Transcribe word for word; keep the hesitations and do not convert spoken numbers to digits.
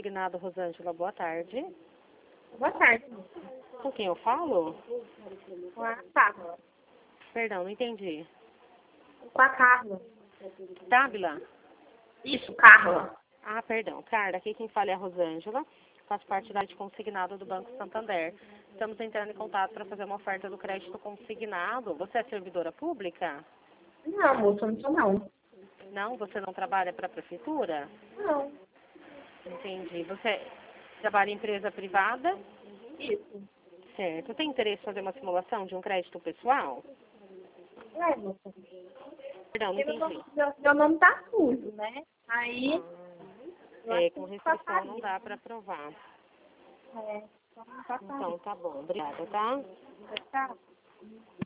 Consignado Rosângela, boa tarde. Boa tarde. Com quem eu falo? Com a Carla. Perdão, não entendi. Com a Carla. Dávila? Isso, Carla. Ah, perdão. Carla, aqui quem fala é a Rosângela. Faço parte da área de consignado do Banco Santander. Estamos entrando em contato para fazer uma oferta do crédito consignado. Você é servidora pública? Não, moça, não sou não. Não? Você não trabalha para a prefeitura? Não. Entendi. Você trabalha em empresa privada? Isso. Certo. Tem interesse em fazer uma simulação de um crédito pessoal? É, moça. Perdão, não Porque meu, entendi. nome- meu, meu nome tá sujo, né? Aí, eu É, acho com que restrição passaria. não dá para aprovar. É, então não passaria. Então, tá bom. Obrigada, tá? Tá.